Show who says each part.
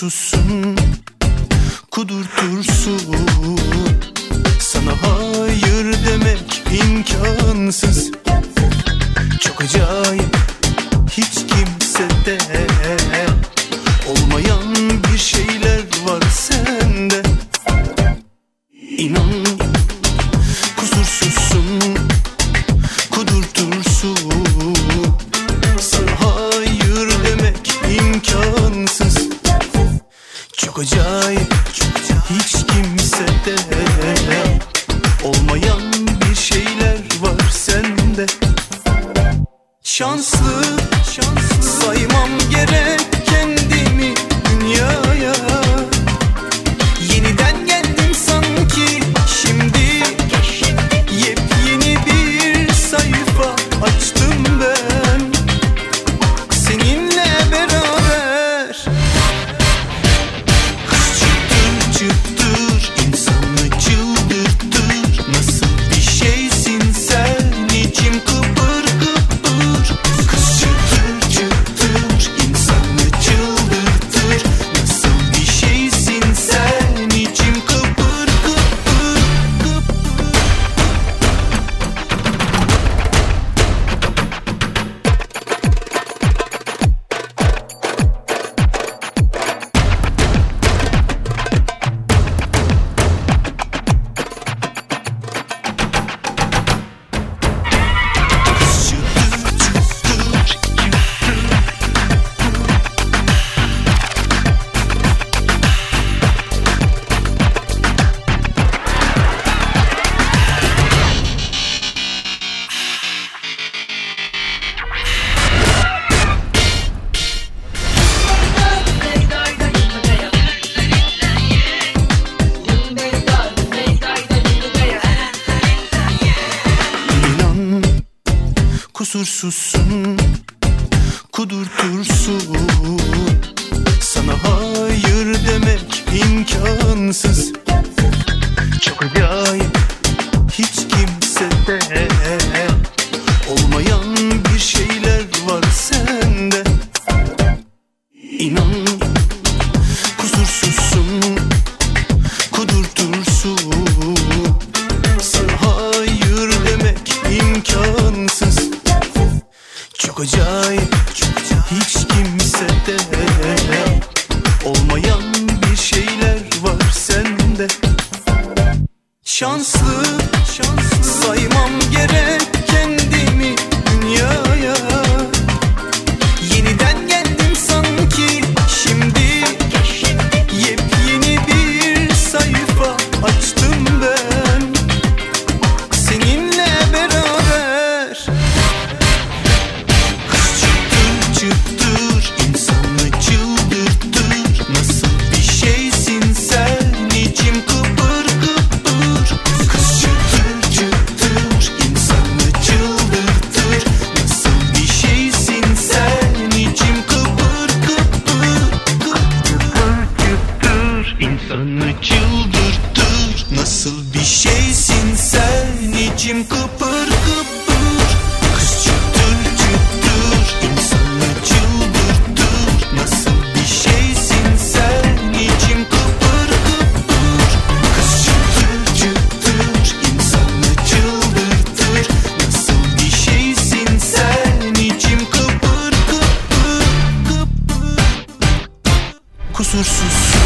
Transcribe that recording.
Speaker 1: Kusursuzsun, kudurtursun. Sana hayır demek imkansız. Çok acayip, hiç kimsede olmayan bir şeyler var sende. İnan, kusursuzsun, kudurtursun. Sana hayır demek imkansız. Çok acayip, hiç kimsede olmayan bir şeyler var sende. Şanslı, saymam gerek kendimi dünyaya. Yeniden geldim sanki şimdi. Yepyeni bir sayfa açtım ben seninle beraber. Kız çıtır çıtır insanı çıldırtır. Nasıl bir şeysin sen, içim kıpır kıpır. Kız çıtır çıtır insanı çıldırtır. Nasıl bir şeysin sen, içim kıpır kıpır kıpır. İnan, kusursuzsun, kudurtursun. Sana hayır demek imkansız. Çok acayip, hiç kimsede olmayan bir şeyler var sende. İnan, kusursuzsun, kudurtursun. Sana hayır demek imkansız. Çok acayip, hiç kimsede olmayan bir şeyler var sende. Şanslı, saymam gerek kendimi dünyaya. Yeniden geldim sanki şimdi. Yepyeni bir sayfa açtım ben seninle beraber. Kız çıtır çıtır insanı çıldırtır. Nasıl bir şeysin sen, içim kıpır kıpır. Kız çıtır çıtır insanı çıldırtır. Nasıl bir şeysin sen, içim kıpır kıpır. Çıtır insanı çıldırtır. Nasıl bir şeysin sen, içim kıpır kıpır. Kız çıtır çıtır insanı çıldırtır. Nasıl bir şeysin sen, içim kıpır kıpır. Kız çıtır çıtır insanı çıldırtır. Nasıl bir şeysin sen, içim kıpır kıpır kıpır. Kusursuz,